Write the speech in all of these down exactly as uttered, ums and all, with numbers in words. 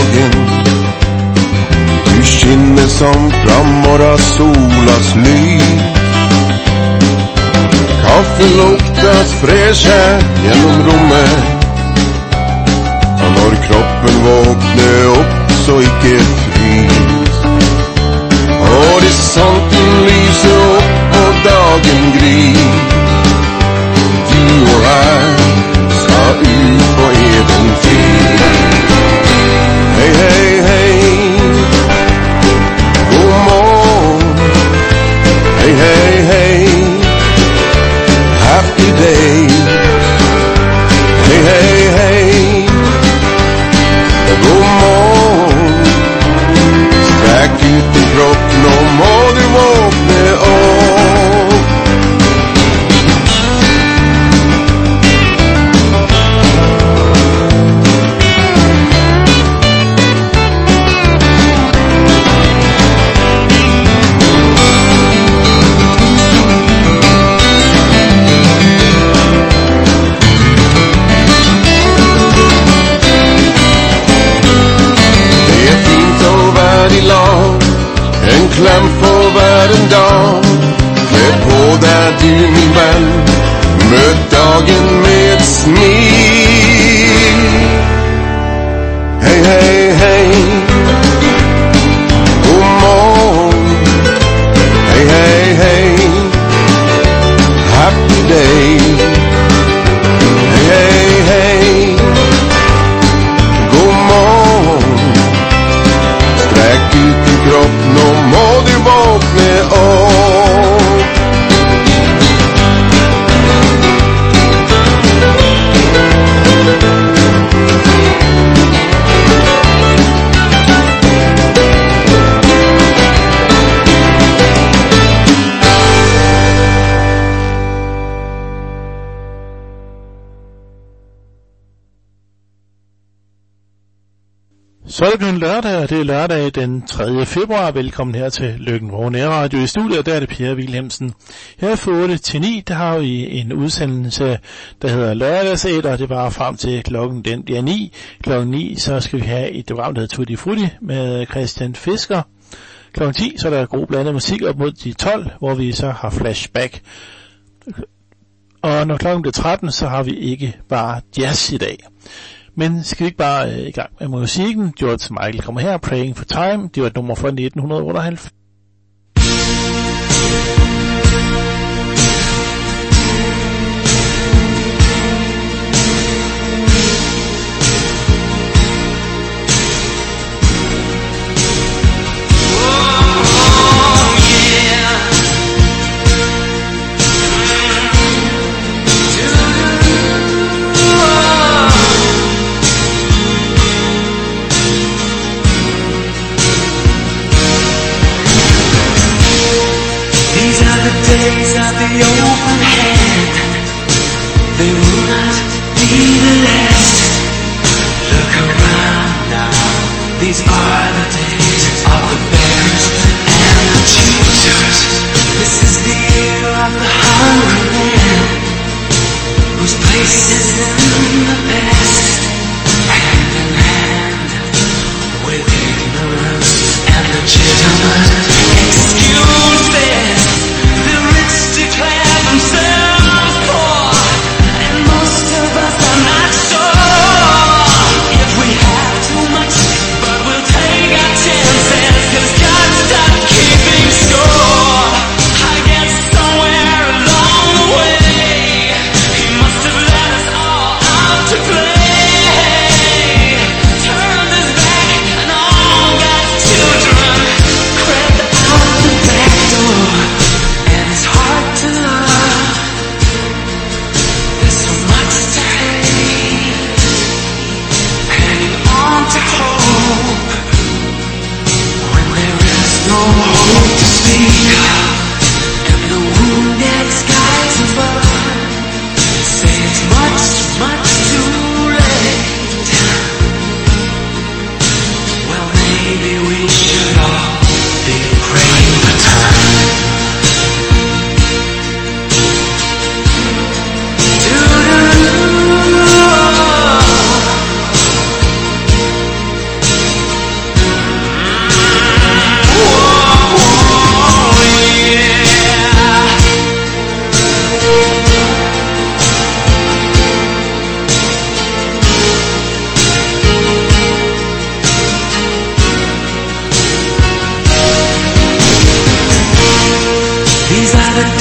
dagen. Du skinner som fra morgonsolas lys. Kaffe luktas fräscha genom rummet. Og når kroppen våkner opp så ikke frys. Horisonten lyser opp og dagen gris. Du og jeg skal ut på eventyr. Hei, hei, hei, god morgen. Hei, hei, hei, happy day. Hei, hei, hei, god morgen. Stræk ut din kropp, nå må du våkne opp. En klem for hver en dag. Klæ på deg du min venn. Møt dagen med et smil. Hei, hei, hei, god morgen. Hei, hei, hei, happy day. Hei, hei, hei, god morgen. Stræk ut din kropp, nå må du våkne opp. Så er det blevet lørdag, og det er lørdag den tredje februar. Velkommen her til Løkken Vrå Nærradio i studiet, der er det Per Wilhelmsen. Her fra otte til ni, der har vi en udsendelse, der hedder Lørdagsæt, og det var frem til klokken den bliver ni. Klokken ni, så skal vi have et program, der hedder Tutti Frutti med Christian Fisker. Klokken ti, så er der god blandet musik op mod de tolv, hvor vi så har flashback. Og når klokken bliver tretten, så har vi ikke bare jazz i dag. Men skal vi ikke bare øh, i gang med musikken? George Michael kommer her, Praying for Time. Det var et nummer fra nitten otteoghalvfems. Days of the open hand, they will not be the last. Look around now, these are the days of the bears and the choosers. This is the year of the hungry man, whose place is in the past. Hand in hand with ignorance and the gentleman excuses. Declare themselves poor, and most of us are not sure if we have too much, but we'll take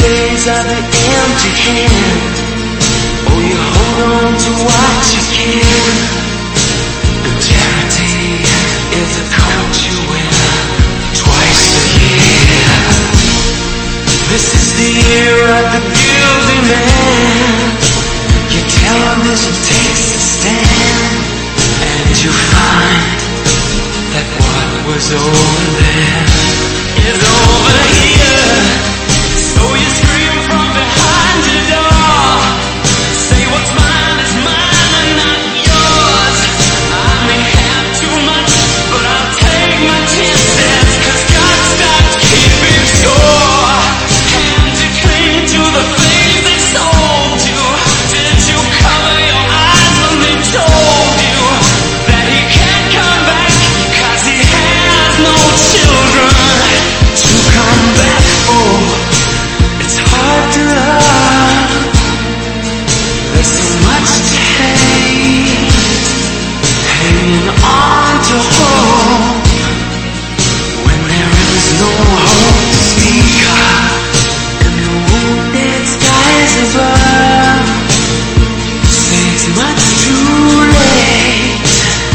days are the empty hand. Oh, you hold on to what you can. And charity is a coat you wear twice a year. This is the year of the guilty man. Your television takes a stand, and you find that what was over there is over here. So you scream from behind your door, say what's mine is mine and not yours. I may have too much, but I'll take my chances, 'cause God stopped keeping score. And you cling to the things they sold you. Did you cover your eyes when they told you that he can't come back 'cause he has no children to come back for? It's hard to love. There's so much to hate, hanging on to hope when there is no hope to speak of, and the wounded skies above say it's much too late.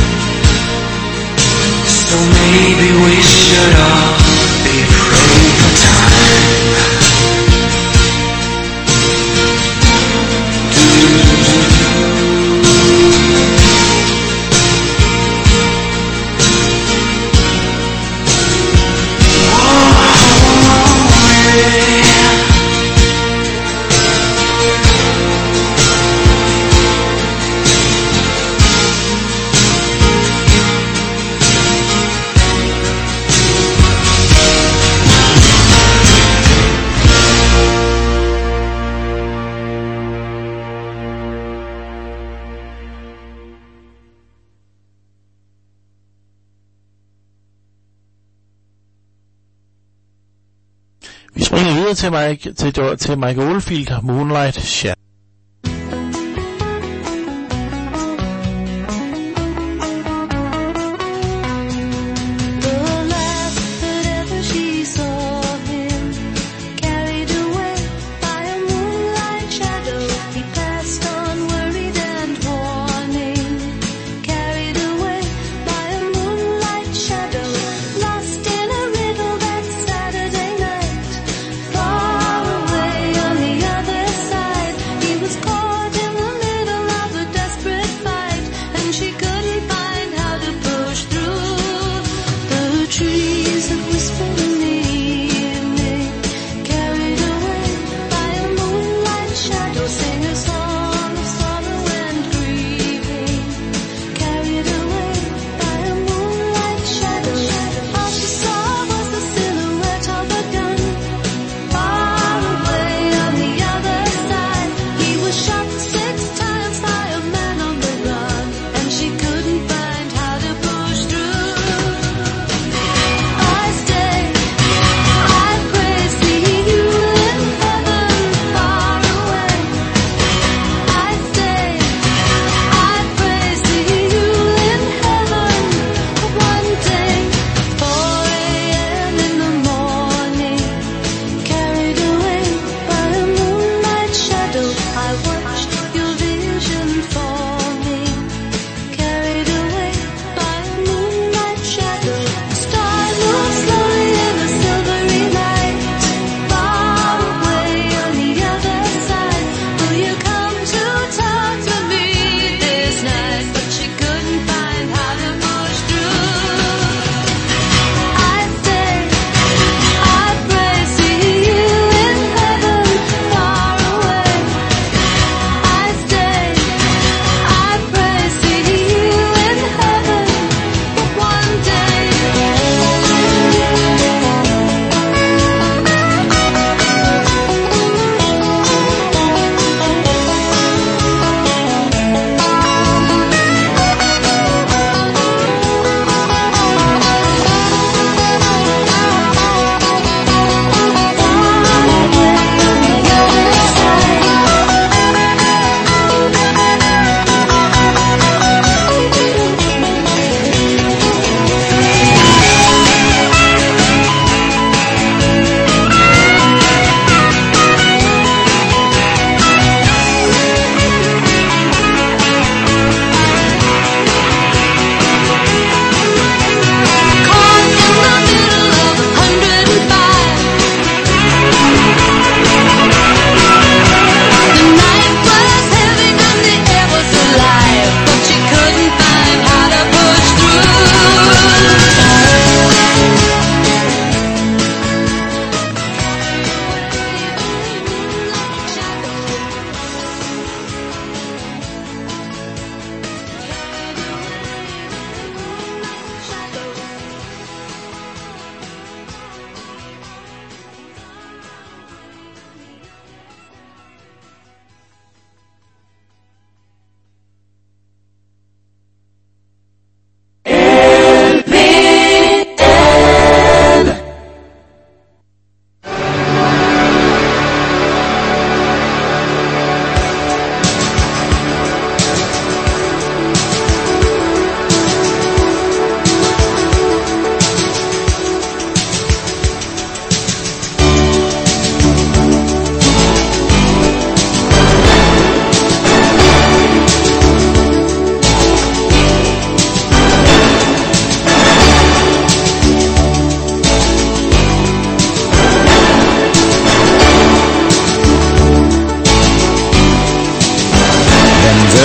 So maybe we should all be praying for time. Vi springer videre til Mike, til, til Mike Oldfield, Moonlight Shadow. Far away on the other side,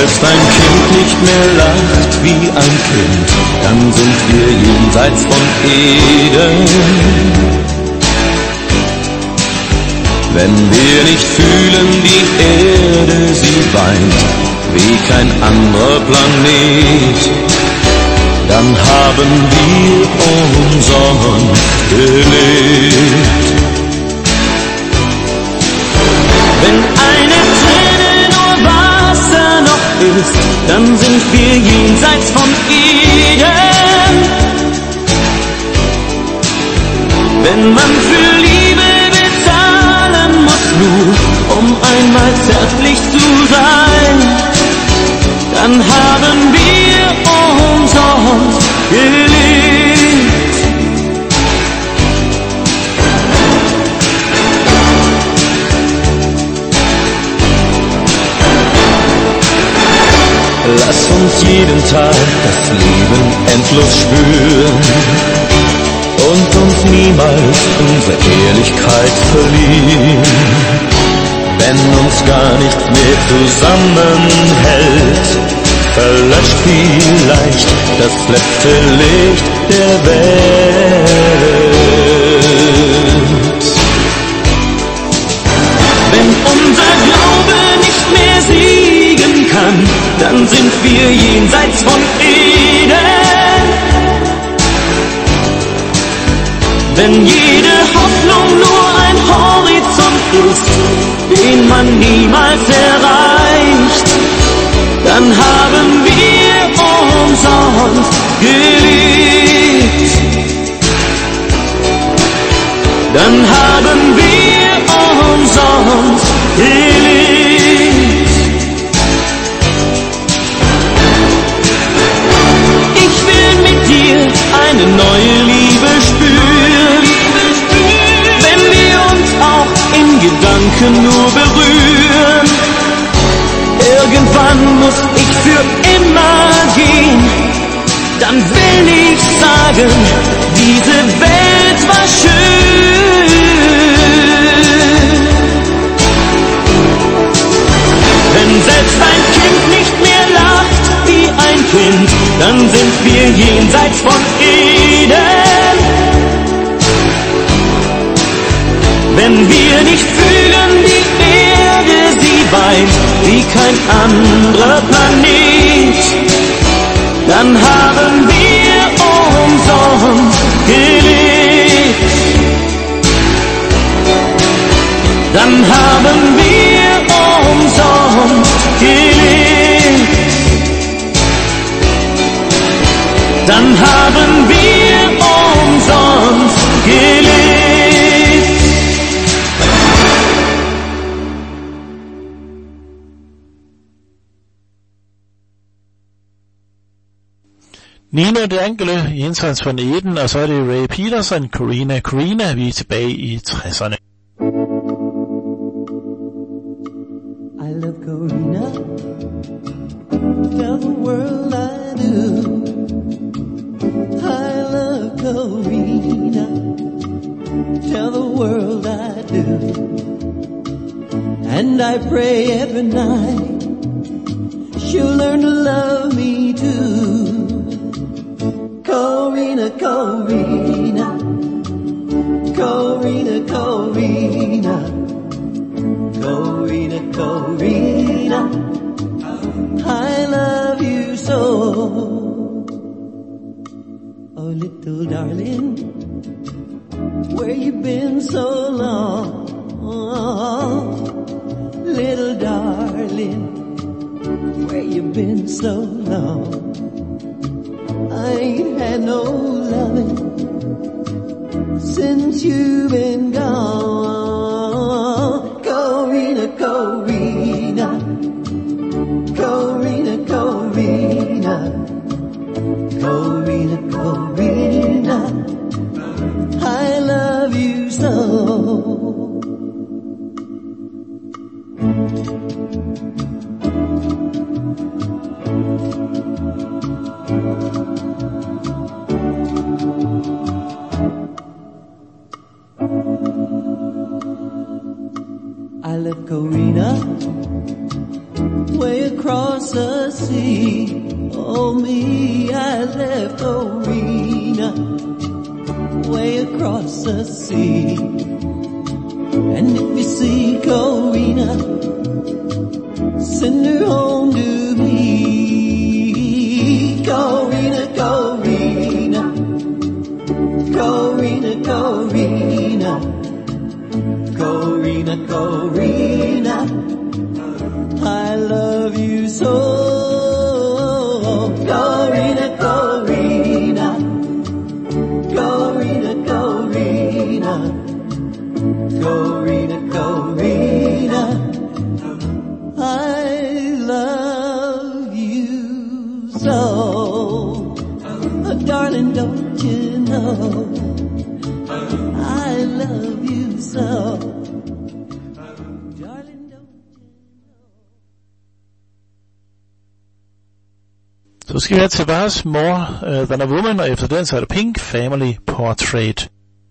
selbst ein Kind nicht mehr lacht wie ein Kind, dann sind wir jenseits von Eden. Wenn wir nicht fühlen, die Erde, sie weint, wie kein anderer Planet, dann haben wir umsonst gelebt. Wenn eine Träne nur Wasser noch ist, dann sind wir jenseits von Eden. Wenn man für Liebe bezahlen muss, nur um einmal zärtlich zu sein, dann haben wir umsonst gelebt. Lass uns jeden Tag das Leben endlos spüren und uns niemals unsere Ehrlichkeit verlieren. Wenn uns gar nichts mehr zusammenhält, verlöscht vielleicht das letzte Licht der Welt. Wenn unser Glaube nicht mehr siegen kann, dann sind wir jenseits von Eden. Wenn jede Hoffnung nur ein Horizont ist, den man niemals erreicht, dann haben wir umsonst gelebt. Dann haben wir umsonst gelebt. Ich will mit dir eine neue Liebe spüren, wenn wir uns auch in Gedanken nur berühren. Irgendwann muss ich für immer gehen, dann will ich sagen, diese Welt war schön. Wenn selbst ein Kind nicht mehr lacht wie ein Kind, dann sind wir jenseits von Eden. Wenn wir nicht fühlen, die Erde, sie weint wie kein anderer Planet, dann haben wir umsonst gelebt. Dann haben wir umsonst gelebt. Dann haben wir umsonst gelebt. Nino De Angelo, jenseits von Eden, og så er det Ray Peterson, Corina Corina, vi er tilbage i tresserne. I love Corina, tell the world I do. I love Corina, tell the world I do. And I pray every night she'll learn to love me too. Corina, Corina, Corina, Corina, Corina, Corina, I love you so. Oh, little darling, where you been so long? Little darling, where you been so long? I ain't had no loving since you've been gone. Corina, Corina, Corina, Corina, Corina, Corina, I love you so. I left Corina way across the across the sea. And if you see Corina, send her home to me. Corina, Corina, Corina, Corina, Corina, Corina, I love you so. Corina, Corina, Corina, Corina, Corina, Corina, I love you so. Oh, darling, don't you know I love you so. Darling, don't you know. Så skal vi have Tavares More uh, Than a Woman, og efter den så er det Pink Family Portrait.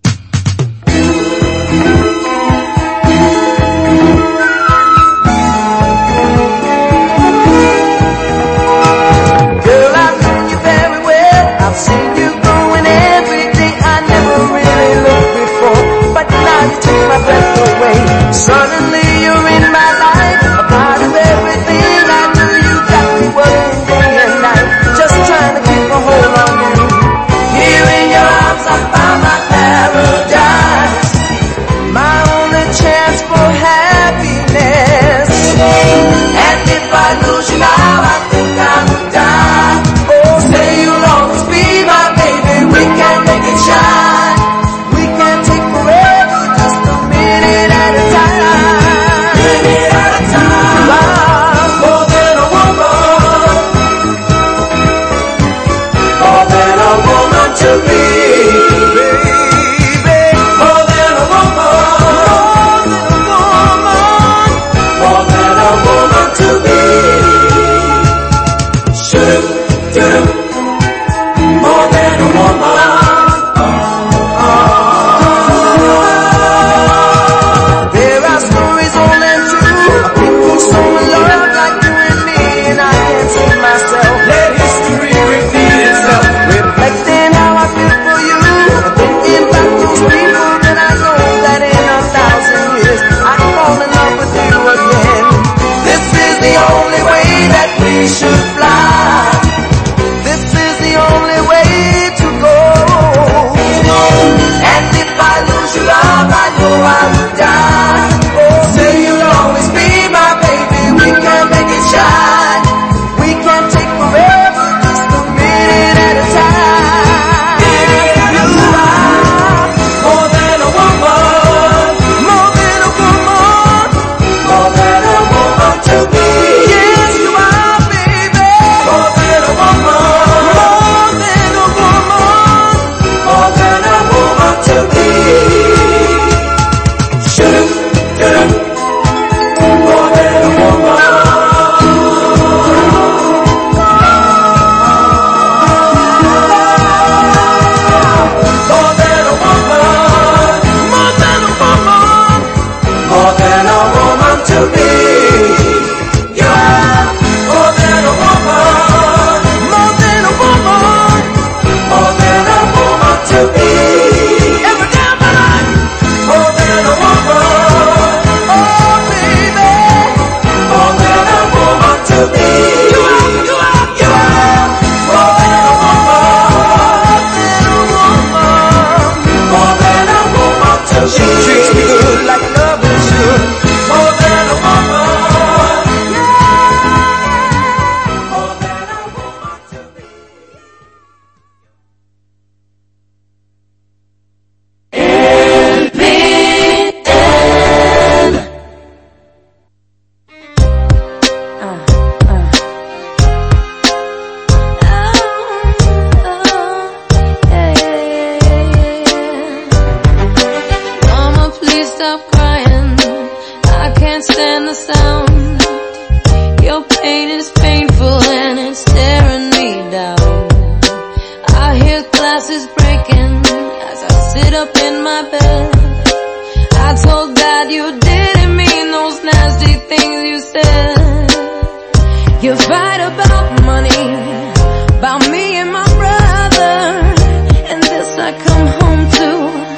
Girl, I know you very well. I've seen you growing every day. I never really looked before, but now you take my breath away. Suddenly you're in my life, a part of everything. I knew you got me working day and night, just trying to keep a hold on you. Here in your arms I found my paradise, my only chance for happiness. And if I lose you now, I think I would die. Oh, say you'll always be my baby. We can make it shine. We can take forever, just a minute at a time. Minute at a time. I'm more than a woman, more than a woman to be, baby. More than a woman, more than a woman, more than a woman to be. Should do more than a woman. There are stories old and true of people so in love like you and me, and I can't see myself. Let history repeat itself, reflecting how I feel for you. Thinking back those people that I know that in a thousand years I'd fall in love with you again. This is the only way that we should fly. This is the only way to go. And if I lose your love, I know I would die. Oh, say you'll always be my baby. We can make it shine. We can take forever, just a minute at a time. You are more than a woman, more than a woman, more than a woman to be. Yes, you are, baby. More than a woman, more than a woman, more than a woman to be. Should have, more than a woman. More than a woman, more than a woman, more than a woman to be. You are more than a woman, more than a woman, more than a woman to be. Every day of my life, more than a woman, oh baby, more than a woman to be. You are, you are, you are more than a woman, more than a woman to be. She treats me good like love should. More than a woman, yeah, more than a woman to be. Mama, please stop crying. I can't stand the sound. Your pain is painful and it's staring me down. I hear glasses breaking as I sit up in my bed. I told Dad you didn't mean those nasty things you said. You fight about money, about me and my brother, and this I come home to.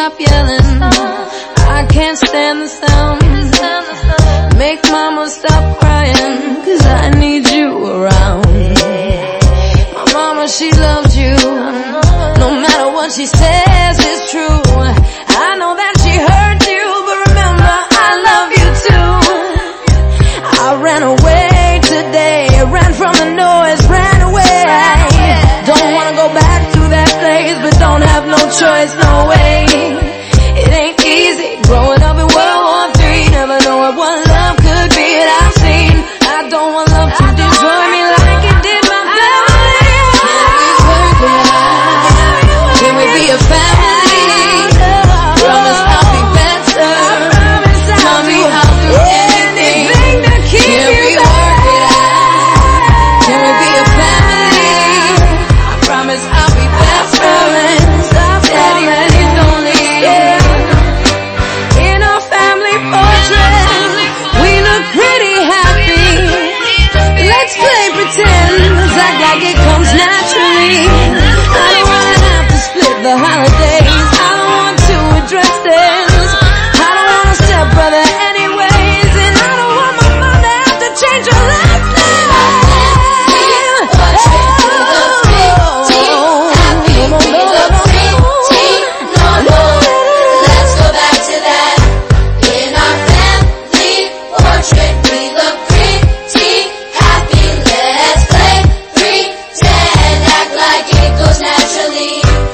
stop yelling. I can't stand the sound. Make mama stop crying, 'cause I need you around. My mama, she loves you. No matter what she says, it's true. I know that she hurt you, but remember, I love you too. I ran away today, ran from the noise, ran away. Don't wanna go back to that place, but don't have no choice, no way. It ain't easy growing up in World War Three, never knowing what love could be that I've seen. I don't want love to destroy me like it did my family. Can we be a family? Promise I'll be better. Mommy, I'll do anything to keep you work it out? Can we be a family? I promise I'll be better. Daddy, please don't leave. In our family portrait, we look pretty happy. Let's play pretend, act like it comes naturally. I don't wanna have to split the holidays. I don't want to address this. I don't want a stepbrother anyways, and I don't want my mom to have to change her last name. Let's go back to that. In our family portrait, we look pretty happy. Let's play pretend, act like it goes naturally.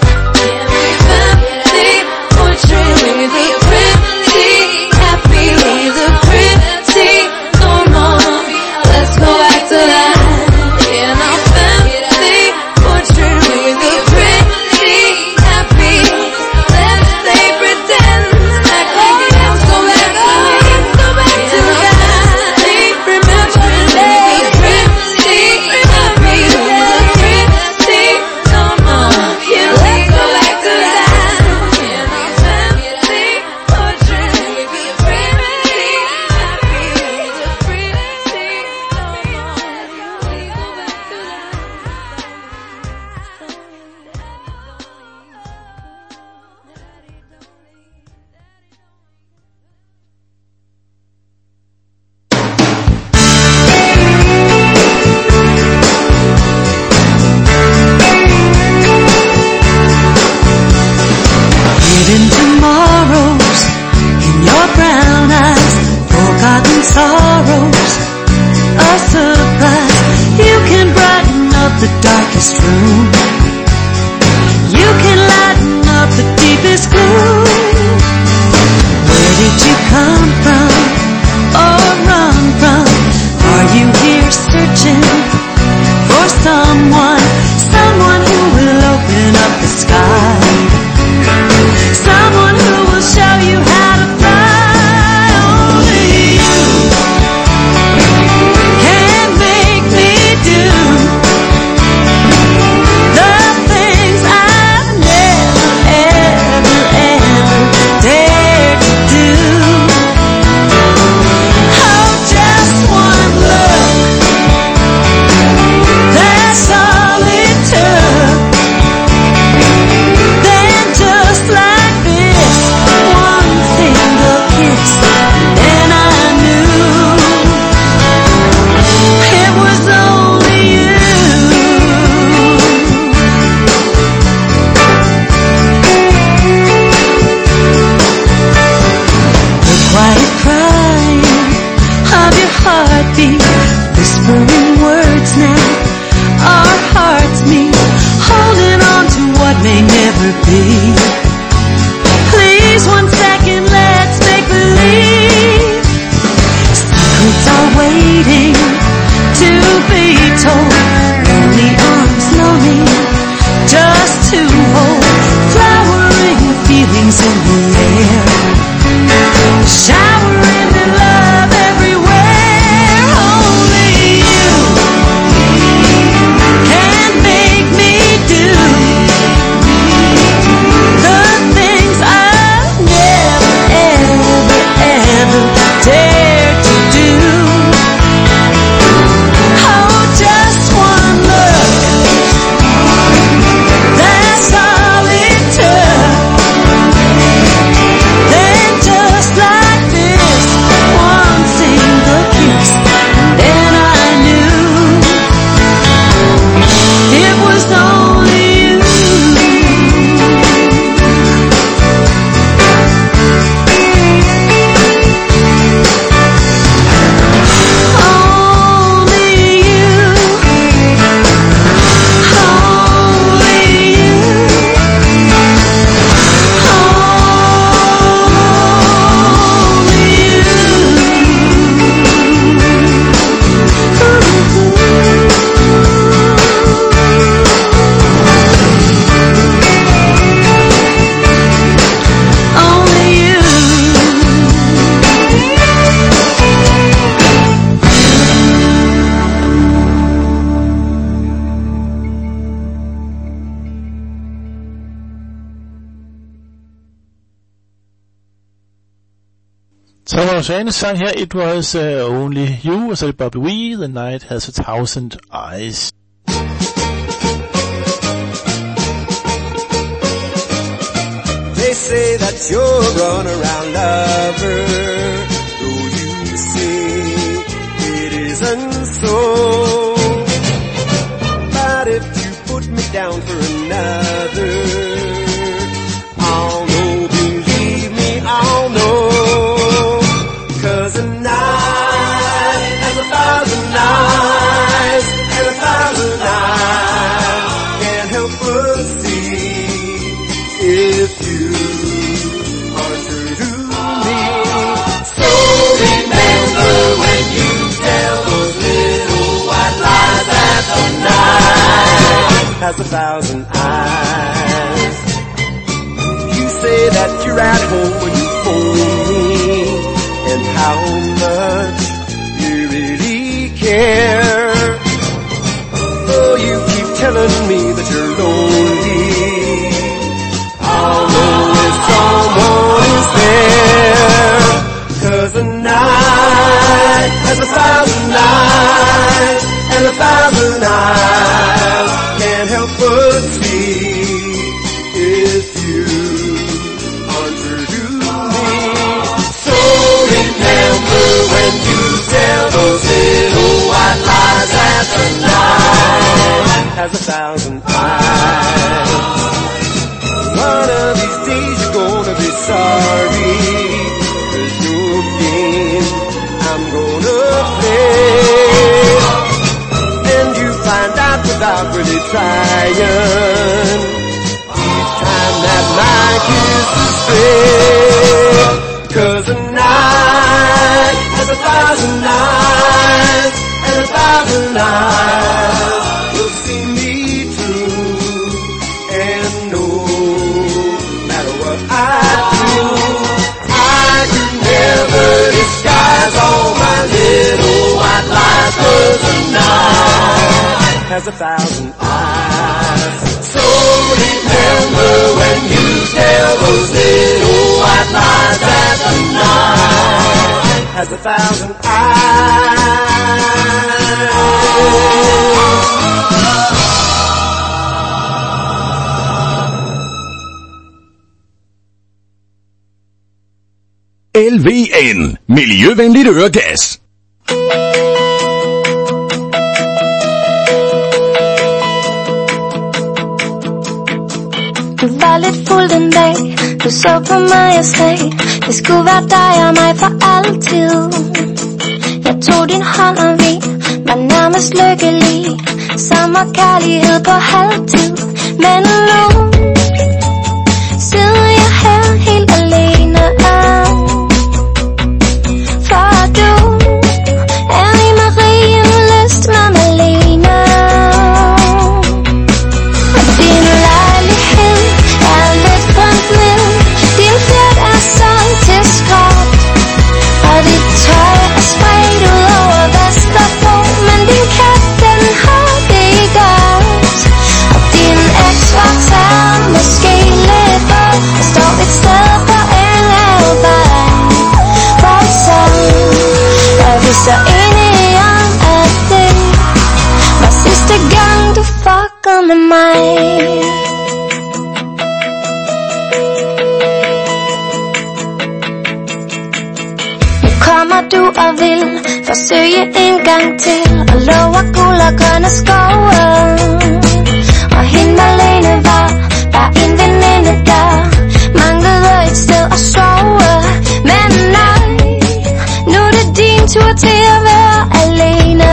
Hidden tomorrows in your brown eyes, forgotten sorrows, a surprise. You can brighten up the darkest room. You can lighten up the deepest gloom. Where did you come from or run from? Are you here searching for someone, someone who will open up the sky? Someone who will show you how to fly. Only you can make me do the things I've never, ever, ever dared to do. Oh, just one look, that's all it took. Then just like this, one single kiss, and I knew it was only you. The quiet crying of your heartbeat, whispering words now, our hearts meet, holding on to what may never be. Please, one second, let's make believe. Secrets are waiting to be told. Lonely arms, lonely, just to hold. Flowering the feelings in the air, showering the love everywhere. Only you can make me do Så var Johannes sang her, It Was uh, Only You, og så er det Bobby Wee, The Night Has a Thousand Eyes. They say that you're a run-around lover, though you say it isn't so. But if you put me down for another, I'll know, believe me, I'll know. 'Cause a night has a thousand eyes, and a thousand eyes can't help but see if you are true to me. So remember when you tell those little white lies that the night has a thousand eyes. You say that you're at home when you phone me, and how much you really care. Oh, you keep telling me that you're lonely. I'll know if someone is there. 'Cause a night has a thousand eyes, and a thousand eyes can't help but see if you aren't true to me. So remember when you tell those little white lies that the night has a thousand eyes. One of these days you're gonna be sorry, 'cause your game I'm gonna play. And you find out without really trying, each time that my kiss is stray. 'Cause a night has a thousand eyes, and a thousand eyes will see me through. And no matter what I do, I can never disguise all my little white lies. 'Cause a night has a thousand eyes. So remember when you tell those little white lies that the night has a thousand eyes. L V N, miljøvenligt øregas. Du var lidt fuld den dag, du så på mig og sagde, det skulle være dig og mig for altid. Jeg tog din hånd og vi var nærmest lykkelige, sommer kærlighed på halvtid. Men nu sidder jeg her helt alene, for du er i Marienlyst med Malene. Og din lejlighed er lidt brændt ned, din flet er solgt til skrot, og dit tøj er spredt ud over Vesterbro, men din kat den har det godt. Og din Xbox er måske lidt våd, og står et sted på en afvej. For så er vi så enige om, at det var sidste gang du fuckede med mig. Kommer du og vil forsøge en gang til, og lover guld og grønne skove. Og hende Malene var bare en veninde, der manglede et sted at sove. Men nej, nu er det din tur til at være alene.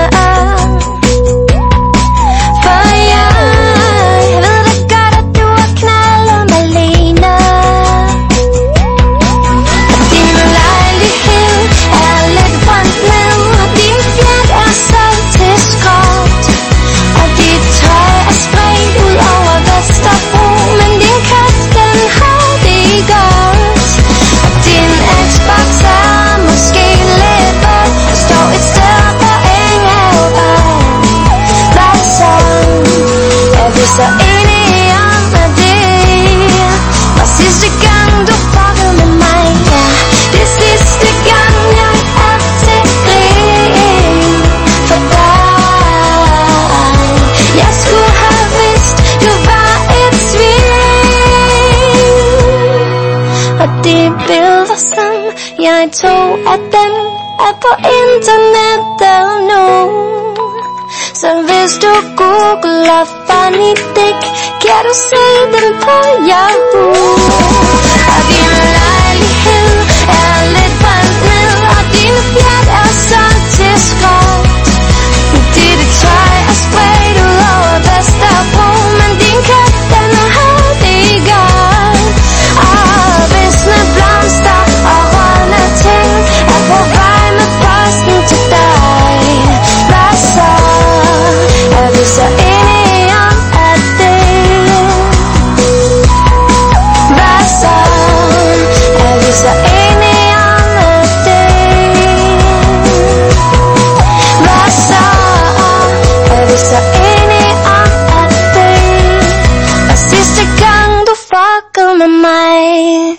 For jeg ved da godt, at du har knaldet Malene. Og din lejlighed er lidt brændt ned, og din flet er solgt til skrot, og dit tøj er spredt ud over Vesterbro, men din kat den har det godt. Og din Xbox er måske lidt våd, og står et sted på en afvej. Hvad så? Er vi så enige om, at det var sidste gang du fuckede med mig? Ja, det er sidste gang jeg tog, at den er på internettet nu. Så hvis du googler funny dick, kan du se den på Yahoo. Og din lejlighed er lidt brændt ned, og din fjert er solgt til skrot. Dit tøj er spredt ud over Vesterbro, men din kat, den har det godt. Og visne blomster og rådne ting er på vej med posten til dig. Hvad så? Er vi så enige om, at det? Hvad så? Er vi så enige om, at det? Hvad så? Er vi så enige om, at det? Og sidste gang du fuckede med mig.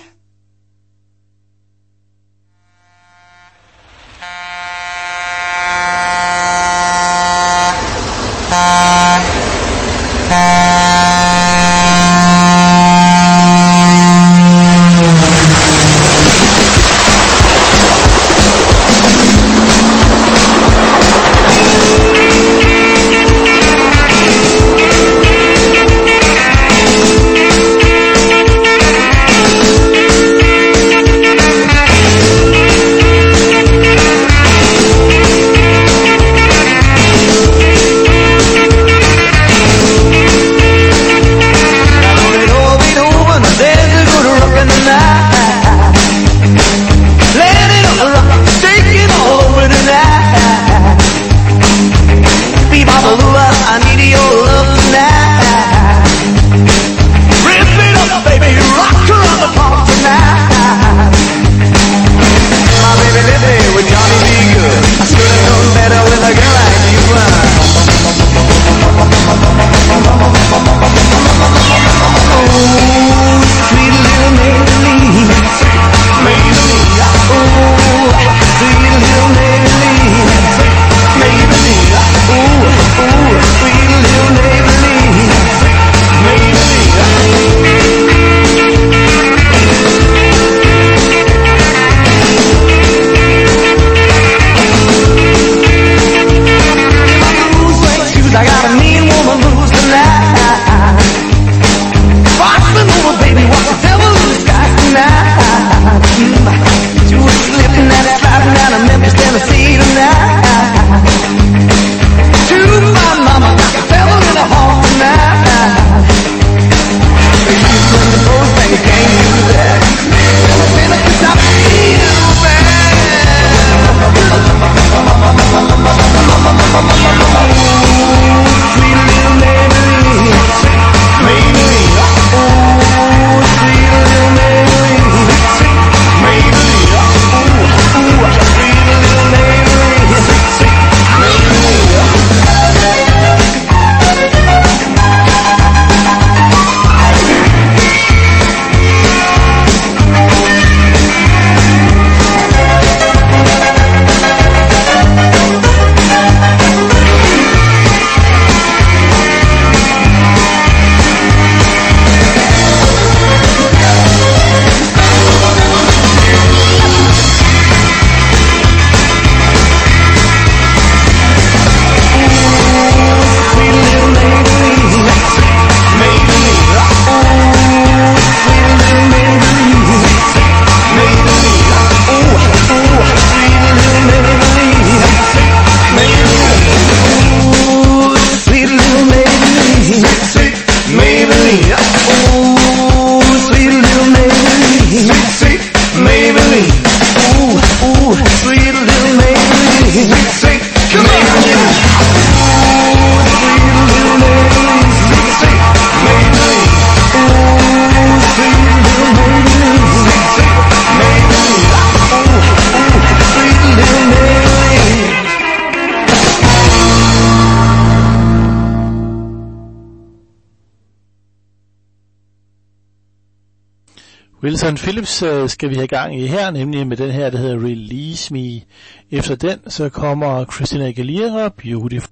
Wilson Phillips uh, skal vi have gang i her, nemlig med den her, der hedder Release Me. Efter den, så kommer Christina Aguilera, Beautiful.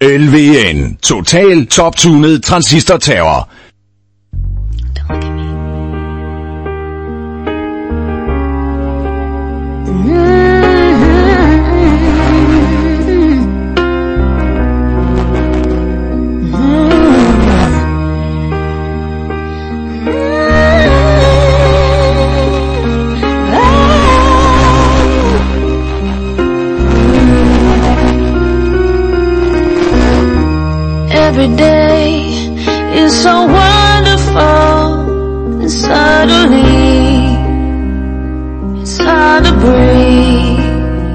L V N. Total top-tunet transistor-terror. Every day is so wonderful, and suddenly it's hard to breathe.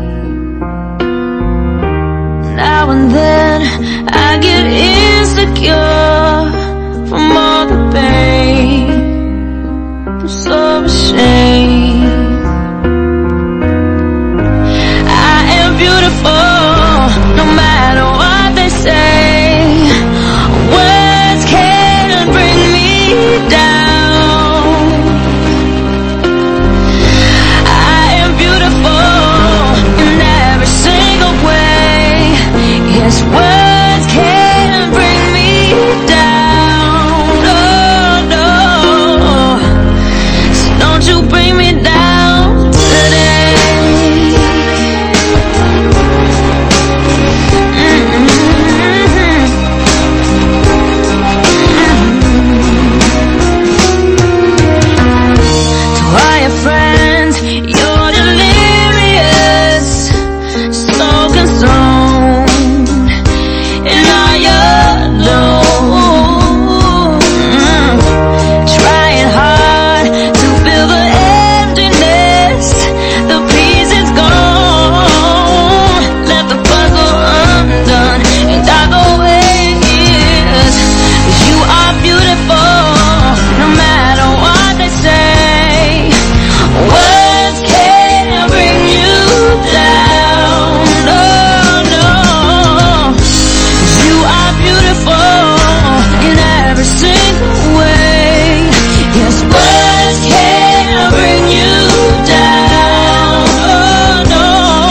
Now and then I get insecure from all the pain. I'm so ashamed. I am beautiful, no matter what they say. Words can't bring me down. I am beautiful in every single way. Yes, words can't bring me down. Oh no, so don't you bring me down today. Friends, you're delirious, so consumed in all your doom. Trying hard to fill the emptiness, the peace is gone. Left the puzzle undone and dark away years. 'Cause you are beautiful, no matter what they say. Words can't bring you down, no, no. You are beautiful in every single way. Yes, words can't bring you down, oh no.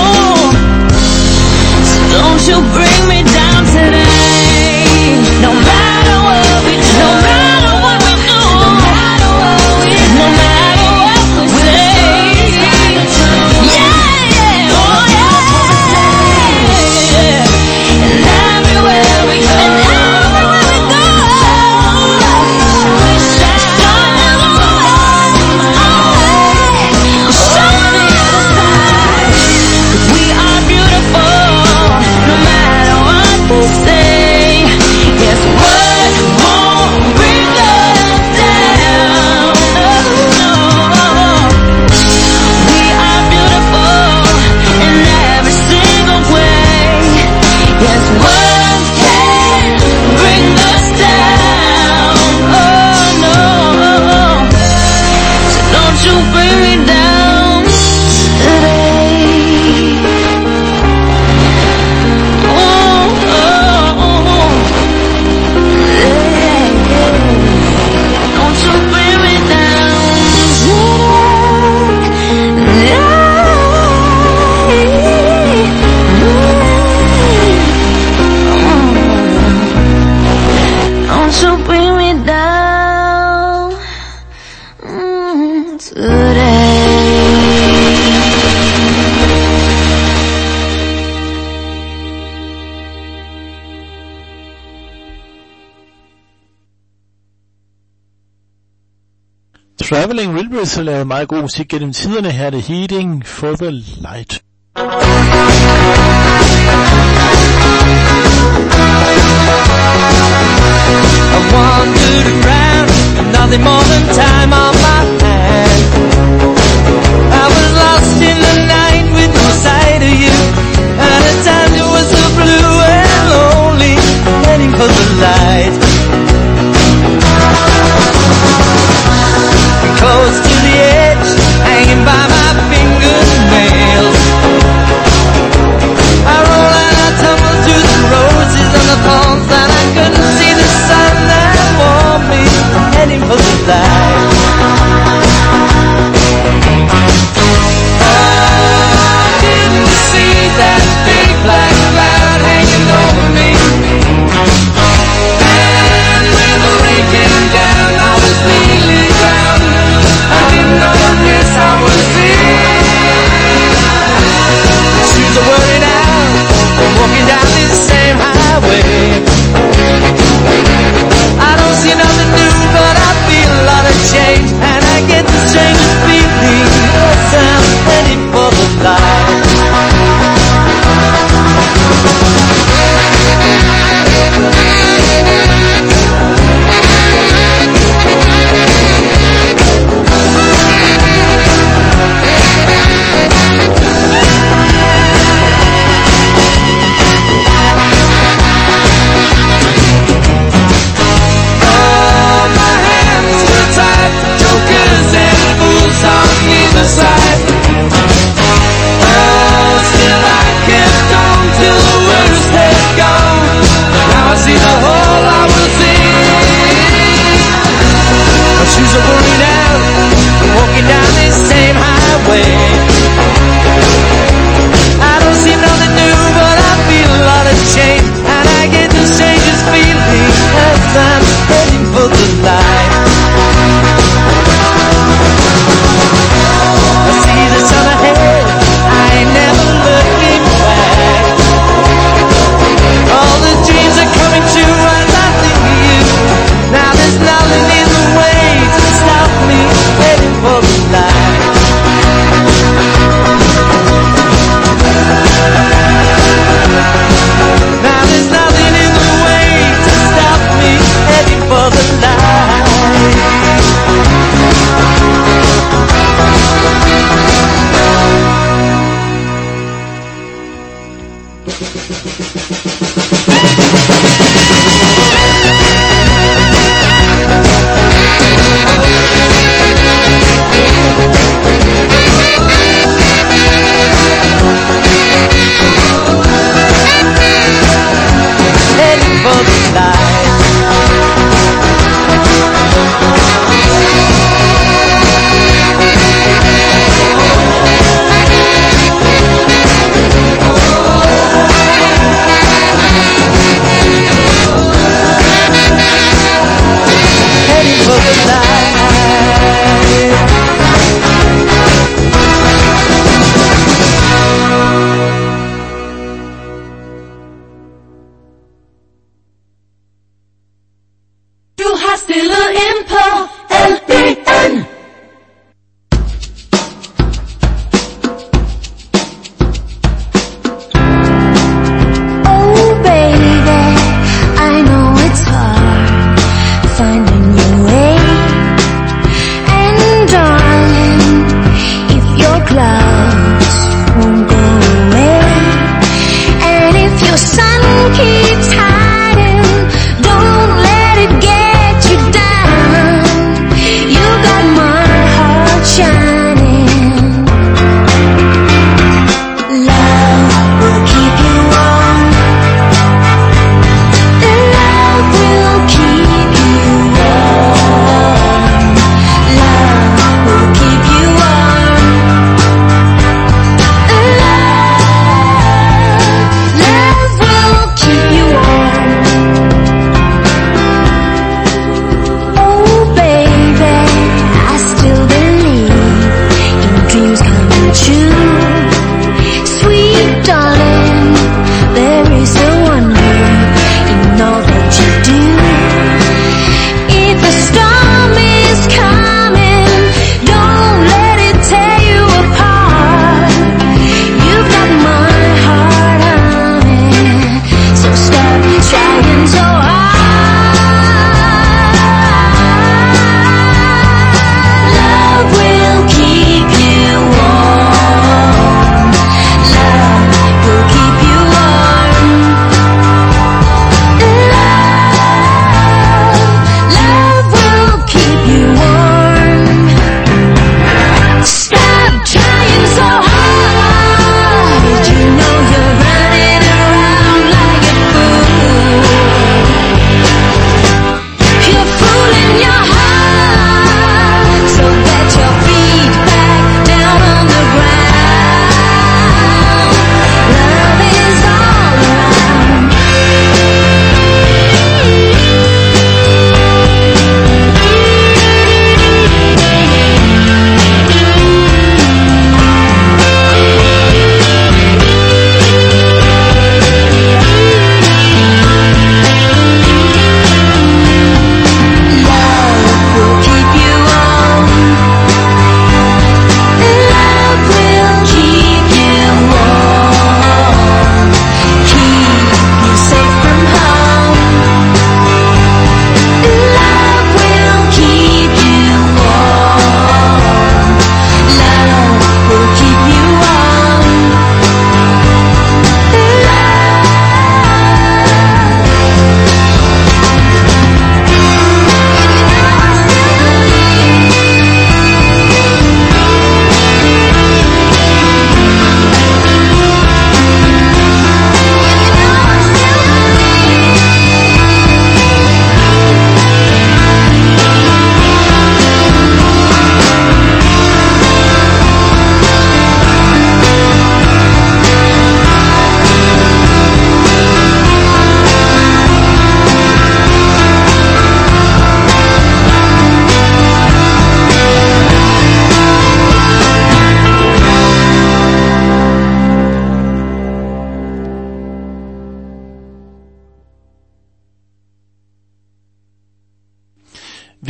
So don't you bring me down today. No matter what we do, no matter what we do, no matter what we do, no matter what we say. Traveling Wilburys har lavet meget god musik gennem tiderne. Her er det Heading for the Light. I wandered around, nothing more than time on my hand. I was lost in the night with no sight of you, and at times it was so blue and lonely, heading for the light. Close to the edge, hanging by my fingernails. I roll and I tumble through the roses and the thorns, and I couldn't see the sun that warmed me, heading for the light. I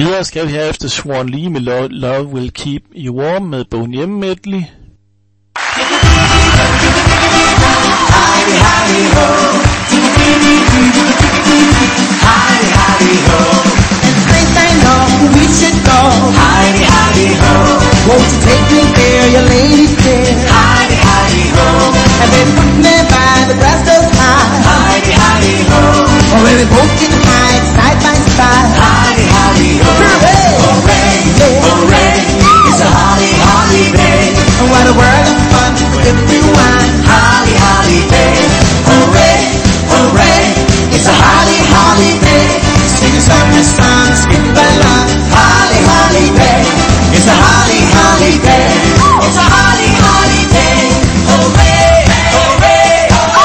Videre skal vi herefter Swan Lee med Lo- Love Will Keep You Warm med Boney M medley. Hidey, hidey, ho. Hidey, hidey, ho. And place I know we should go. Hidey, hidey, ho. Won't you take me there, your lady's there? Hidey, hidey, ho. And then put me by the grass goes high. Hidey, hidey, ho. Or where we both can hide side by side. Hidey, hidey, ho. Hooray, hooray, hooray. It's a holly, holly day. And what a world of fun for everyone. Holly, holly day. Hooray, hooray. It's a holly, holly day. Sing a summer song, skip along. Holly, holly day. It's a holly, holly day. It's a holly, holly day. Hooray, hooray.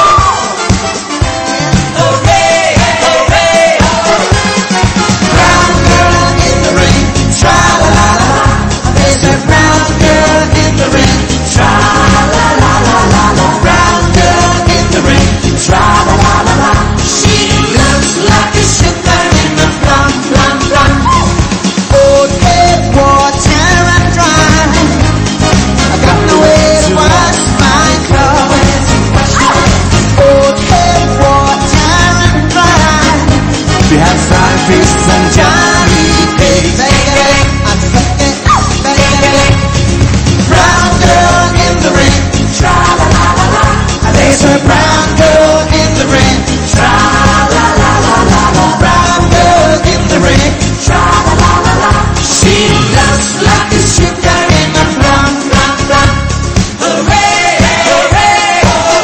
Hooray, hooray. Brown girl in the rain, tra-la-la-la. There's a brown girl in the rain, tra-la-la-la-la-la. Brown girl in the rain, tra-la-la-la-la. She looks like a sugar in the plum, plum, plum. Old head water and dry. I got nowhere to wash my clothes. Old head water and dry. We have fried fish and Johnny cakes. I'm sucking, baby. Brown girl in the rain, tra-la-la-la-la. There's a brown girl in the rain, tra-la-la-la-la-la. Brown girl in the rain, tra-la-la-la-la. She looks like a sugar in a plum, plum, plum. Hooray, hooray.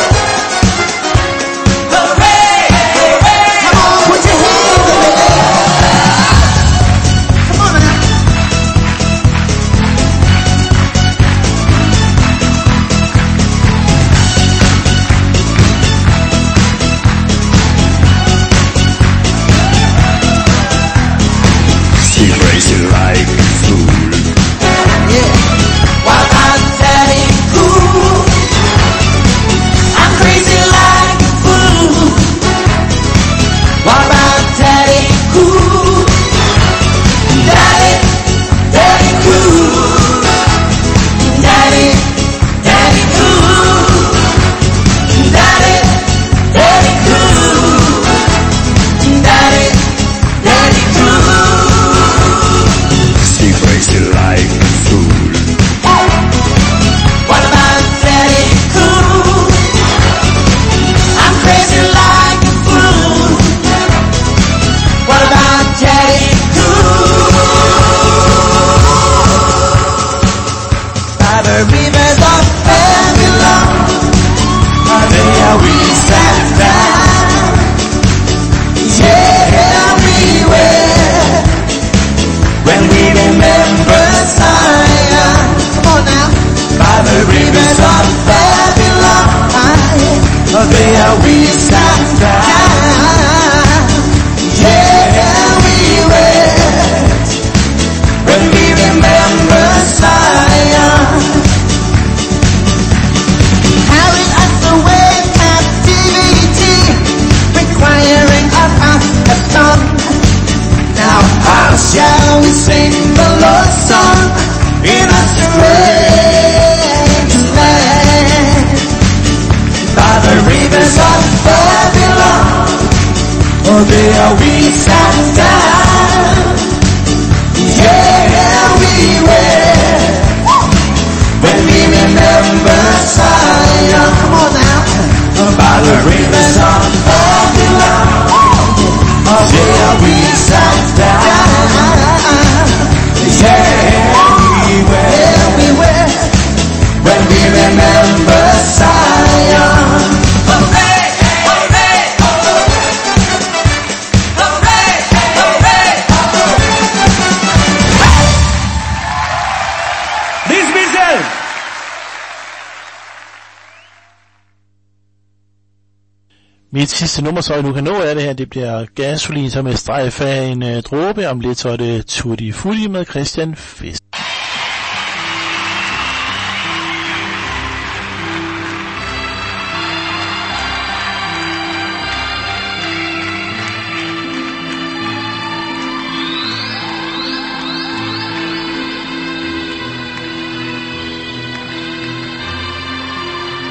Hooray, hooray. Come on, put your hands in the air. Come on now. She crazy like a fool. Yeah. What about Daddy Cool? I'm crazy like a fool. What about Daddy Cool? Daddy, Daddy Cool. Daddy, Daddy Cool. Daddy, Daddy Cool. Daddy, Daddy Cool. She crazy like a fool. What about Daddy Cool? I'm crazy like a fool. What about Daddy Cool? By the rivers of Babylon, there we sat down. Yeah, we were. When we remember Zion. Come on now. By the rivers of Babylon, there we sat down. Yeah, we wept. When we remember Zion. Carried us away captivity, requiring of us a song. Now how shall we sing the Lord's song in a strange land? By the rivers of Babylon, oh there we sat down. Yeah, we wept. When we remember Zion. Come on now. By the rivers of Babylon, oh there we sat down. Yeah, we were, we were. When we remember Zion. Hooray, hooray, hooray, hooray, hooray. This Michel. Mit sidste nummer, så jeg nu kan nå af det her, det bliver Gasolin, som er strejf af en uh, dråbe. Om lidt så er det Tutti Frutti med Christian Fest.